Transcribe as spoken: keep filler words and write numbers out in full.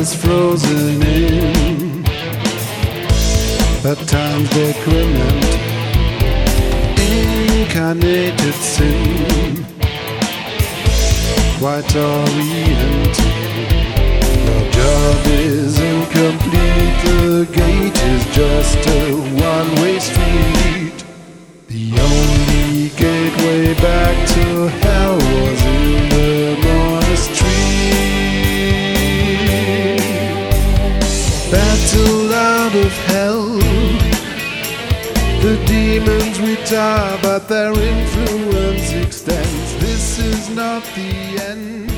is frozen in. At times decrement, incarnated sin, quite oriental. Your job is incomplete, the gate is just a one-way street. The only gateway back to hell was in the monastery. Battle out of hell, the demons retire, but their influence extends. This is not the end.